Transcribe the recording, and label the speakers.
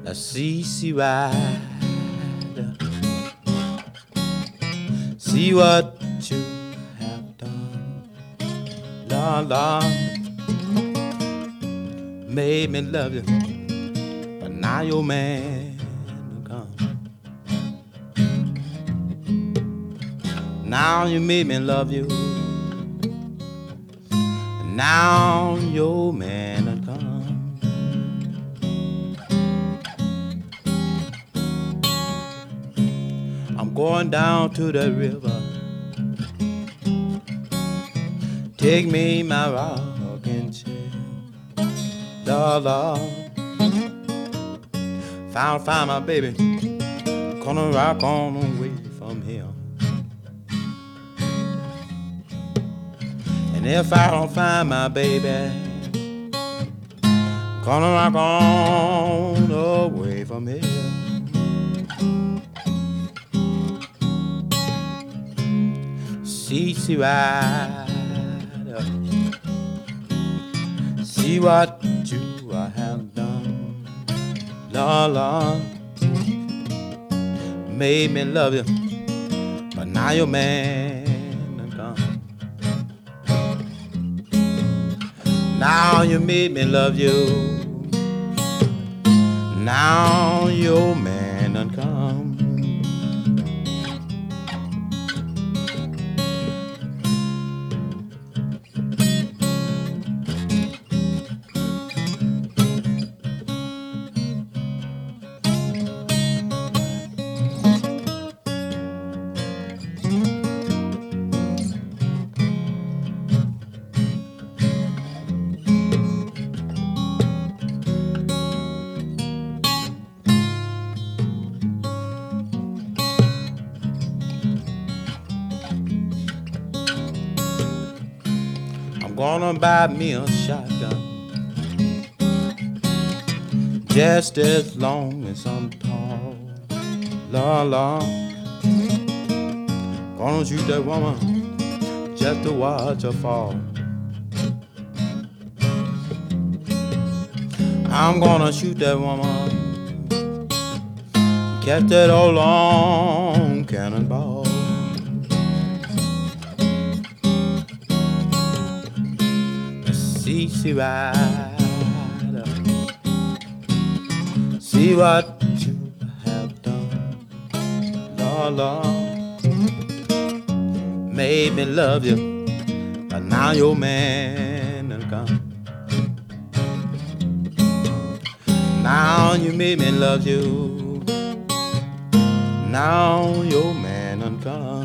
Speaker 1: see right. See what you have done, la la, made me love you, but now your man done come. Now you made me love you, and now your man done come. I'm going down to the river. Take me my rocking chair, la la. Found my baby, gonna rock on away from here. And if I don't find my baby, gonna rock on away from here. See right. See what you have done, la la. Made me love you, but now your man done gone. Now you made me love you, now your man done come. Gonna buy me a shotgun, just as long as I'm tall, la la. Gonna shoot that woman just to watch her fall. I'm gonna shoot that woman, catch that old long cannonball. See right. See what you have done, la la. Made me love you, but now your man done gone. Now you made me love you, now your man done gone.